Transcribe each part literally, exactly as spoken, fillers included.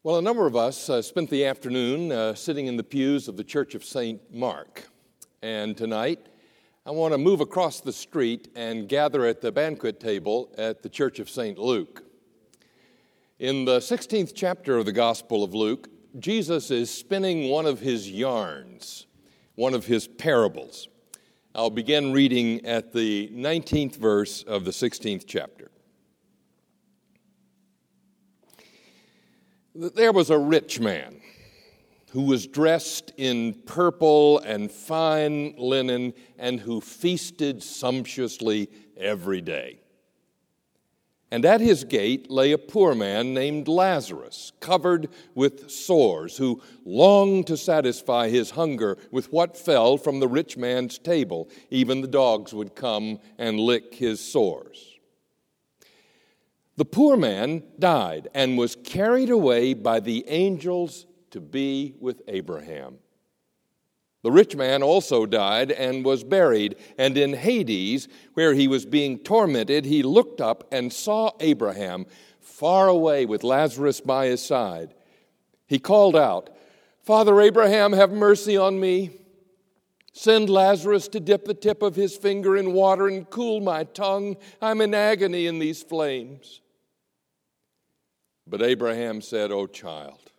Well, a number of us uh, spent the afternoon uh, sitting in the pews of the Church of Saint Mark. And tonight, I want to move across the street and gather at the banquet table at the Church of Saint Luke. In the sixteenth chapter of the Gospel of Luke, Jesus is spinning one of his yarns, one of his parables. I'll begin reading at the nineteenth verse of the sixteenth chapter. There was a rich man who was dressed in purple and fine linen and who feasted sumptuously every day. And at his gate lay a poor man named Lazarus, covered with sores, who longed to satisfy his hunger with what fell from the rich man's table. Even the dogs would come and lick his sores. The poor man died and was carried away by the angels to be with Abraham. The rich man also died and was buried, and in Hades, where he was being tormented, he looked up and saw Abraham far away with Lazarus by his side. He called out, "Father Abraham, have mercy on me. Send Lazarus to dip the tip of his finger in water and cool my tongue. I'm in agony in these flames." But Abraham said, "O child,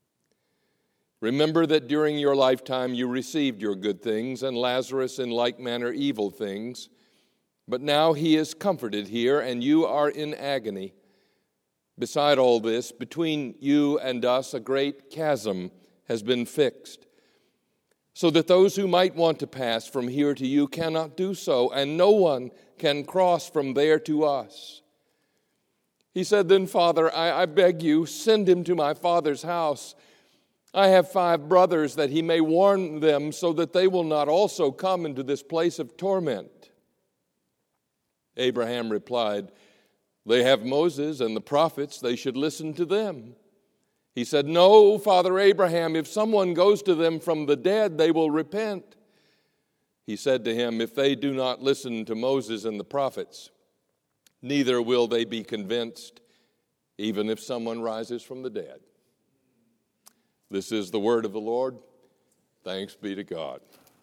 remember that during your lifetime you received your good things, and Lazarus in like manner evil things. But now he is comforted here, and you are in agony. Beside all this, between you and us a great chasm has been fixed, so that those who might want to pass from here to you cannot do so, and no one can cross from there to us." He said, "Then, Father, I, I beg you, send him to my father's house. I have five brothers, that he may warn them, so that they will not also come into this place of torment." Abraham replied, "They have Moses and the prophets, they should listen to them." He said, "No, Father Abraham, if someone goes to them from the dead, they will repent." He said to him, "If they do not listen to Moses and the prophets, neither will they be convinced, even if someone rises from the dead." This is the word of the Lord. Thanks be to God.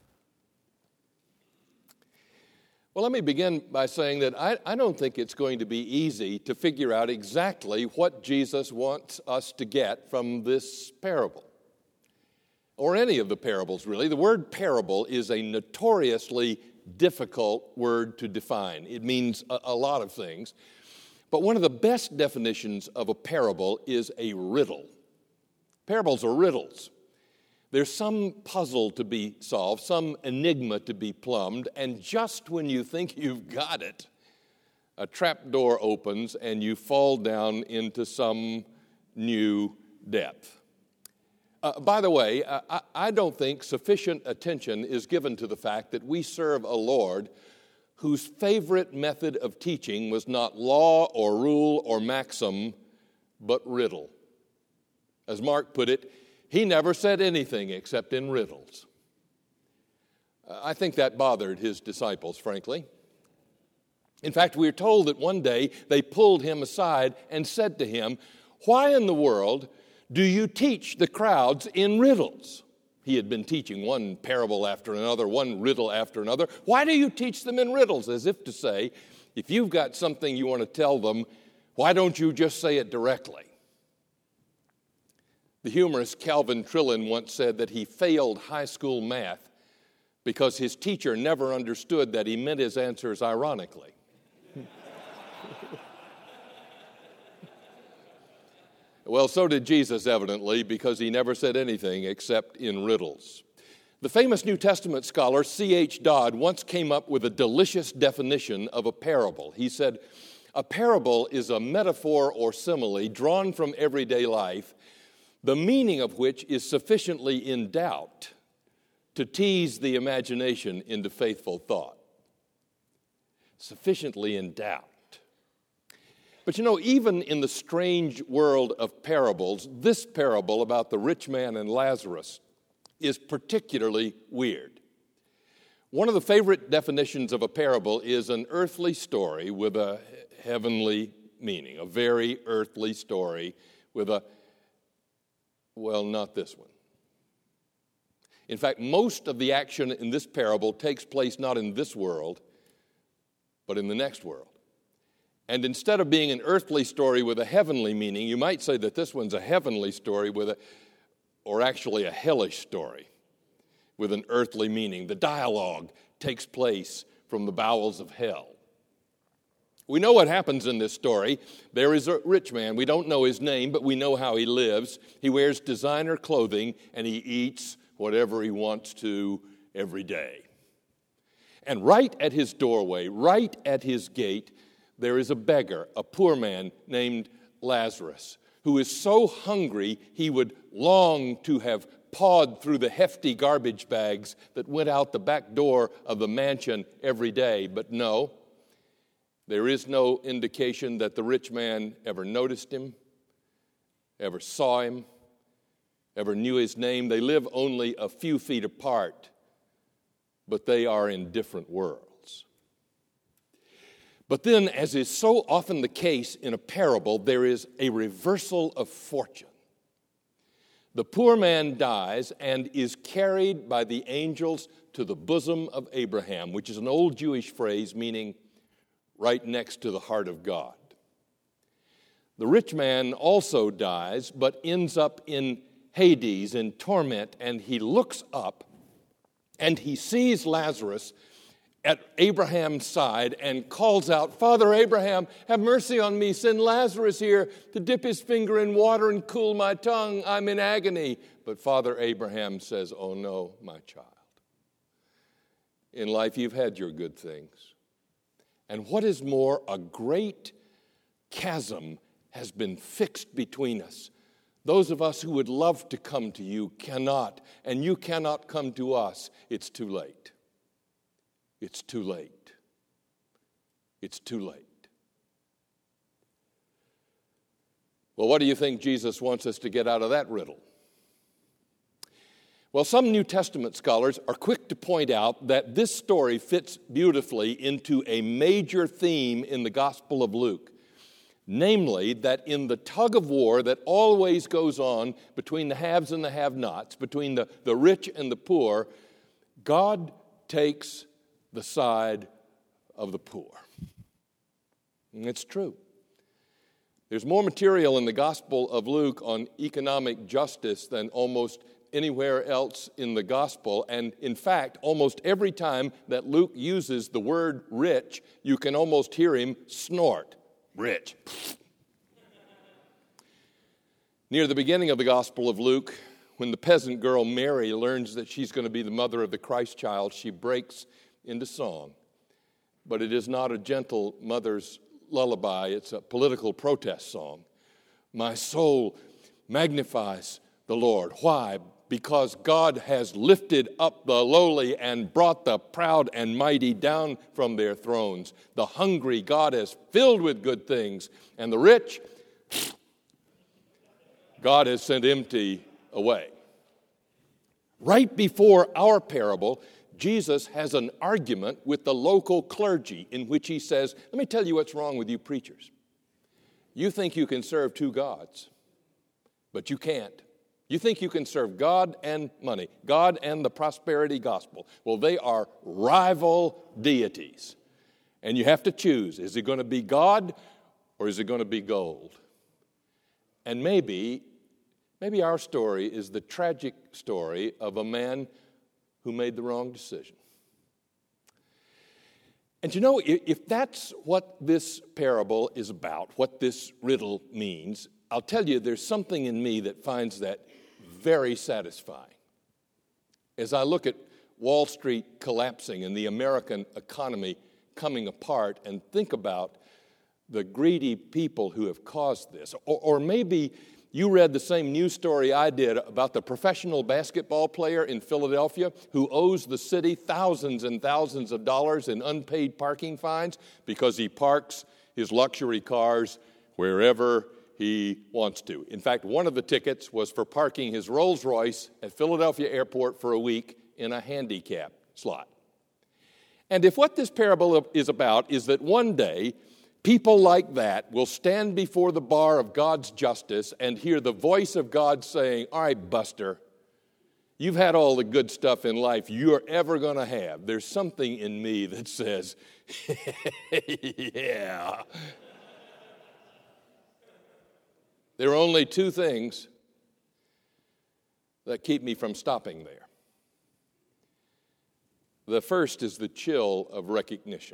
Well, let me begin by saying that I, I don't think it's going to be easy to figure out exactly what Jesus wants us to get from this parable, or any of the parables, really. The word parable is a notoriously difficult word to define. It means a, a lot of things. But one of the best definitions of a parable is a riddle. Parables are riddles. There's some puzzle to be solved, some enigma to be plumbed, and just when you think you've got it, a trapdoor opens and you fall down into some new depth. Uh, by the way, I, I don't think sufficient attention is given to the fact that we serve a Lord whose favorite method of teaching was not law or rule or maxim, but riddle. As Mark put it, he never said anything except in riddles. I think that bothered his disciples, frankly. In fact, we're told that one day they pulled him aside and said to him, "Why in the world do you teach the crowds in riddles?" He had been teaching one parable after another, one riddle after another. "Why do you teach them in riddles?" As if to say, if you've got something you want to tell them, why don't you just say it directly? The humorist Calvin Trillin once said that he failed high school math because his teacher never understood that he meant his answers ironically. Well, so did Jesus, evidently, because he never said anything except in riddles. The famous New Testament scholar C H Dodd once came up with a delicious definition of a parable. He said, "A parable is a metaphor or simile drawn from everyday life, the meaning of which is sufficiently in doubt to tease the imagination into faithful thought." Sufficiently in doubt. But you know, even in the strange world of parables, this parable about the rich man and Lazarus is particularly weird. One of the favorite definitions of a parable is an earthly story with a heavenly meaning, a very earthly story with a Well, not this one. In fact, most of the action in this parable takes place not in this world, but in the next world. And instead of being an earthly story with a heavenly meaning, you might say that this one's a heavenly story with a, or actually a hellish story with an earthly meaning. The dialogue takes place from the bowels of hell. We know what happens in this story. There is a rich man. We don't know his name, but we know how he lives. He wears designer clothing, and he eats whatever he wants to every day. And right at his doorway, right at his gate, there is a beggar, a poor man named Lazarus, who is so hungry he would long to have pawed through the hefty garbage bags that went out the back door of the mansion every day. But no, there is no indication that the rich man ever noticed him, ever saw him, ever knew his name. They live only a few feet apart, but they are in different worlds. But then, as is so often the case in a parable, there is a reversal of fortune. The poor man dies and is carried by the angels to the bosom of Abraham, which is an old Jewish phrase meaning right next to the heart of God. The rich man also dies, but ends up in Hades, in torment, and he looks up and he sees Lazarus at Abraham's side and calls out, "Father Abraham, have mercy on me. Send Lazarus here to dip his finger in water and cool my tongue. I'm in agony." But Father Abraham says, "Oh no, my child. In life you've had your good things. And what is more, a great chasm has been fixed between us. Those of us who would love to come to you cannot, and you cannot come to us. It's too late. It's too late. It's too late." Well, what do you think Jesus wants us to get out of that riddle? Well, some New Testament scholars are quick to point out that this story fits beautifully into a major theme in the Gospel of Luke. Namely, that in the tug of war that always goes on between the haves and the have-nots, between the, the rich and the poor, God takes the side of the poor. And it's true. There's more material in the Gospel of Luke on economic justice than almost anywhere else in the Gospel. And in fact, almost every time that Luke uses the word rich, you can almost hear him snort. Rich. Near the beginning of the Gospel of Luke, when the peasant girl Mary learns that she's going to be the mother of the Christ child, she breaks into song. But it is not a gentle mother's lullaby, it's a political protest song. "My soul magnifies the Lord." Why? Because God has lifted up the lowly and brought the proud and mighty down from their thrones. The hungry God has filled with good things, and the rich, God has sent empty away. Right before our parable, Jesus has an argument with the local clergy in which he says, "Let me tell you what's wrong with you preachers. You think you can serve two gods, but you can't. You think you can serve God and money, God and the prosperity gospel. Well, they are rival deities. And you have to choose. Is it going to be God or is it going to be gold?" And maybe, maybe our story is the tragic story of a man who made the wrong decision. And you know, if that's what this parable is about, what this riddle means, I'll tell you there's something in me that finds that very satisfying. As I look at Wall Street collapsing and the American economy coming apart and think about the greedy people who have caused this, or, or maybe you read the same news story I did about the professional basketball player in Philadelphia who owes the city thousands and thousands of dollars in unpaid parking fines because he parks his luxury cars wherever he wants to. In fact, one of the tickets was for parking his Rolls Royce at Philadelphia Airport for a week in a handicap slot. And if what this parable is about is that one day People like that will stand before the bar of God's justice and hear the voice of God saying, all right, Buster, you've had all the good stuff in life you're ever going to have. There's something in me that says, yeah. There are only two things that keep me from stopping there. The first is the chill of recognition.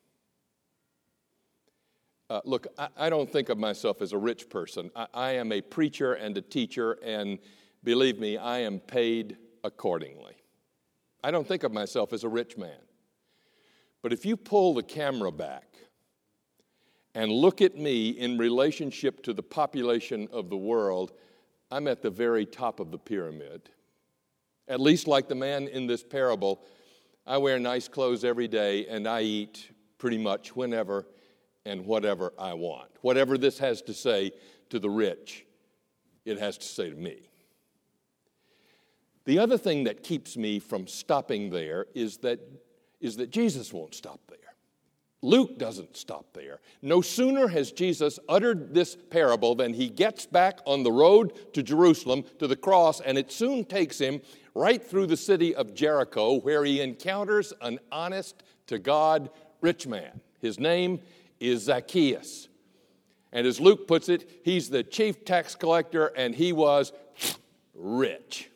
Uh, look, I, I don't think of myself as a rich person. I, I am a preacher and a teacher, and believe me, I am paid accordingly. I don't think of myself as a rich man. But if you pull the camera back and look at me in relationship to the population of the world, I'm at the very top of the pyramid. At least like the man in this parable, I wear nice clothes every day, and I eat pretty much whenever and whatever I want. Whatever this has to say to the rich, it has to say to me. The other thing that keeps me from stopping there is that, is that Jesus won't stop there. Luke doesn't stop there. No sooner has Jesus uttered this parable than he gets back on the road to Jerusalem, to the cross, and it soon takes him right through the city of Jericho, where he encounters an honest-to-God rich man. His name is Zacchaeus. And as Luke puts it, he's the chief tax collector, and he was rich.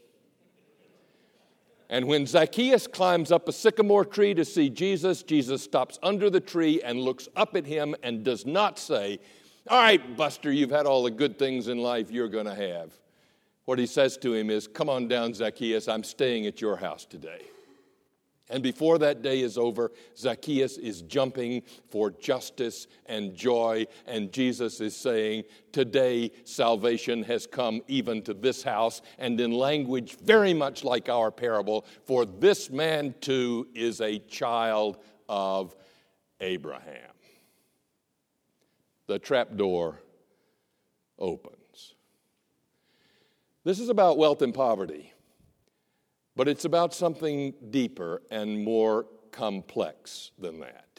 And when Zacchaeus climbs up a sycamore tree to see Jesus, Jesus stops under the tree and looks up at him and does not say, all right, Buster, you've had all the good things in life you're going to have. What he says to him is, come on down, Zacchaeus, I'm staying at your house today. And before that day is over, Zacchaeus is jumping for justice and joy, and Jesus is saying, today salvation has come even to this house, and in language very much like our parable, for this man too is a child of Abraham. The trapdoor opens. This is about wealth and poverty. But it's about something deeper and more complex than that.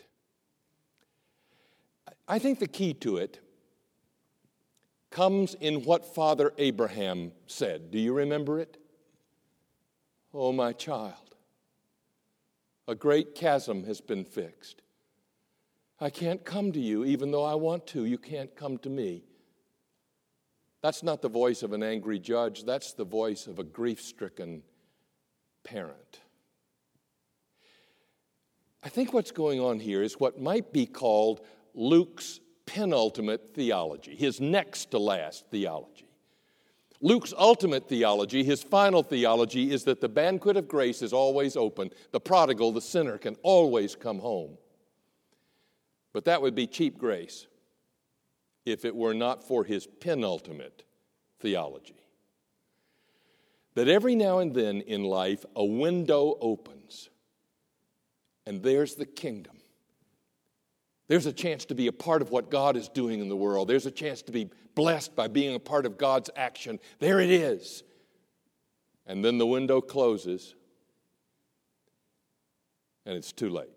I think the key to it comes in what Father Abraham said. Do you remember it? Oh, my child, a great chasm has been fixed. I can't come to you even though I want to. You can't come to me. That's not the voice of an angry judge. That's the voice of a grief-stricken parent. I think what's going on here is what might be called Luke's penultimate theology, his next to last theology. Luke's ultimate theology, his final theology, is that the banquet of grace is always open. The prodigal, the sinner, can always come home. But that would be cheap grace if it were not for his penultimate theology. That every now and then in life, a window opens, and there's the kingdom. There's a chance to be a part of what God is doing in the world. There's a chance to be blessed by being a part of God's action. There it is. And then the window closes, and it's too late.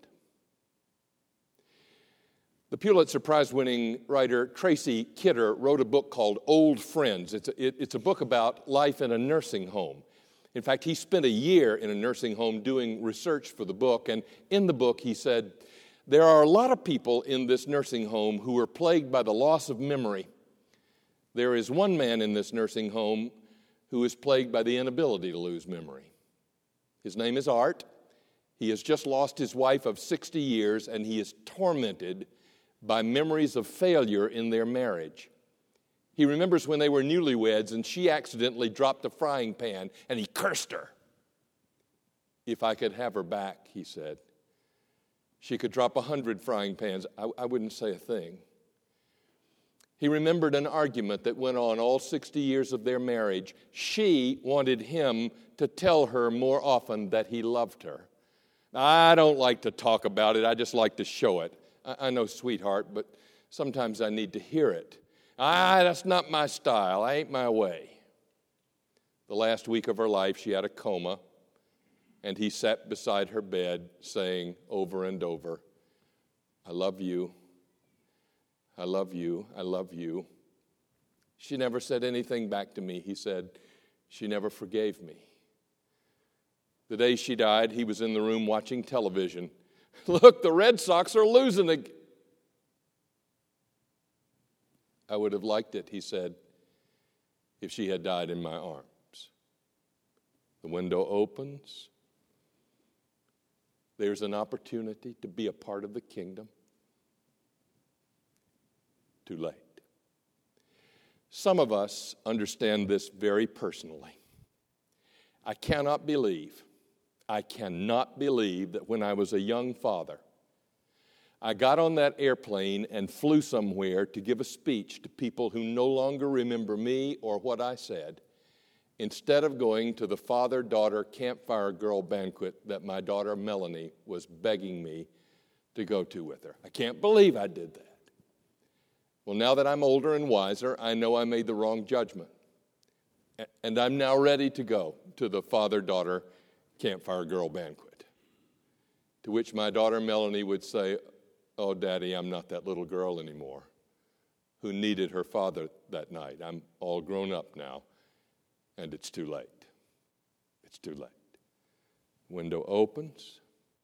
The Pulitzer Prize-winning writer Tracy Kidder wrote a book called Old Friends. It's a, it, it's a book about life in a nursing home. In fact, he spent a year in a nursing home doing research for the book, and in the book he said, there are a lot of people in this nursing home who are plagued by the loss of memory. There is one man in this nursing home who is plagued by the inability to lose memory. His name is Art. He has just lost his wife of sixty years, and he is tormented by memories of failure in their marriage. He remembers when they were newlyweds and she accidentally dropped a frying pan and he cursed her. If I could have her back, he said, she could drop a hundred frying pans. I, I wouldn't say a thing. He remembered an argument that went on all sixty years of their marriage. She wanted him to tell her more often that he loved her. I don't like to talk about it. I just like to show it. I know, sweetheart, but sometimes I need to hear it. Ah, that's not my style. I ain't my way. The last week of her life, she had a coma, and he sat beside her bed saying over and over, I love you. I love you, I love you. She never said anything back to me. He said, she never forgave me. The day she died, he was in the room watching television. Look, the Red Sox are losing again. I would have liked it, he said, if she had died in my arms. The window opens. There's an opportunity to be a part of the kingdom. Too late. Some of us understand this very personally. I cannot believe, I cannot believe that when I was a young father, I got on that airplane and flew somewhere to give a speech to people who no longer remember me or what I said, instead of going to the father-daughter campfire girl banquet that my daughter Melanie was begging me to go to with her. I can't believe I did that. Well, now that I'm older and wiser, I know I made the wrong judgment. And I'm now ready to go to the father-daughter campfire girl banquet. To which my daughter Melanie would say, oh, Daddy, I'm not that little girl anymore who needed her father that night. I'm all grown up now, and it's too late. It's too late. Window opens.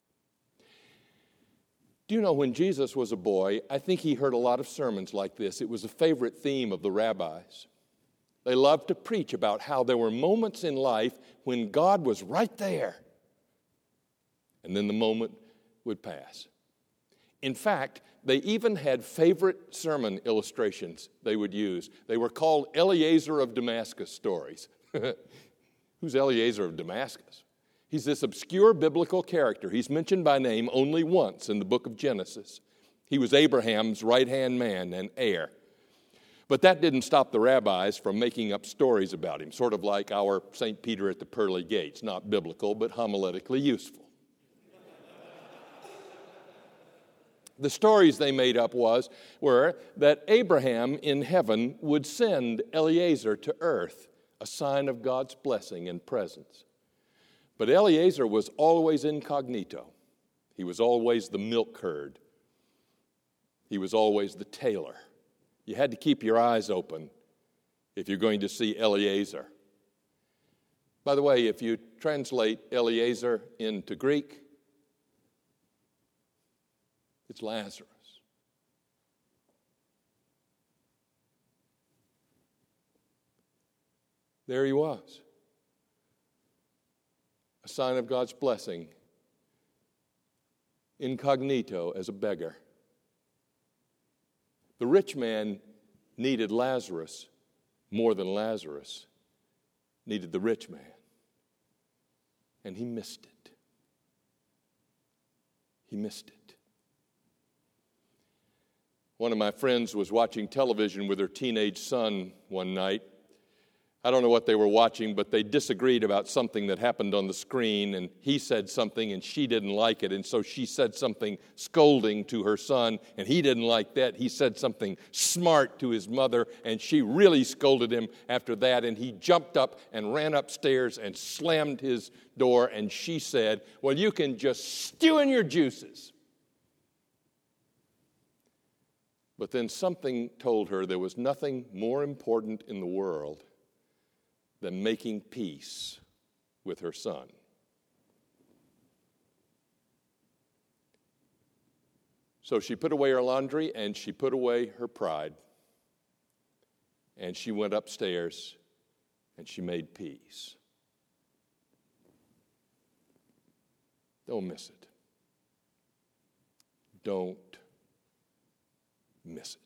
Do you know, when Jesus was a boy, I think he heard a lot of sermons like this. It was a favorite theme of the rabbis. They loved to preach about how there were moments in life when God was right there, and then the moment would pass. In fact, they even had favorite sermon illustrations they would use. They were called Eliezer of Damascus stories. Who's Eliezer of Damascus? He's this obscure biblical character. He's mentioned by name only once in the book of Genesis. He was Abraham's right-hand man and heir. But that didn't stop the rabbis from making up stories about him, sort of like our Saint Peter at the pearly gates, not biblical, but homiletically useful. The stories they made up was, were that Abraham in heaven would send Eliezer to earth, a sign of God's blessing and presence. But Eliezer was always incognito. He was always the milk herd. He was always the tailor. You had to keep your eyes open if you're going to see Eliezer. By the way, if you translate Eliezer into Greek, it's Lazarus. There he was. A sign of God's blessing, incognito as a beggar. The rich man needed Lazarus more than Lazarus needed the rich man. And he missed it. He missed it. One of my friends was watching television with her teenage son one night. I don't know what they were watching, but they disagreed about something that happened on the screen, and he said something and she didn't like it, and so she said something scolding to her son, and he didn't like that. He said something smart to his mother, and she really scolded him after that, and he jumped up and ran upstairs and slammed his door, and she said, well, you can just stew in your juices. But then something told her there was nothing more important in the world than making peace with her son. So she put away her laundry and she put away her pride. And she went upstairs and she made peace. Don't miss it. Don't miss it.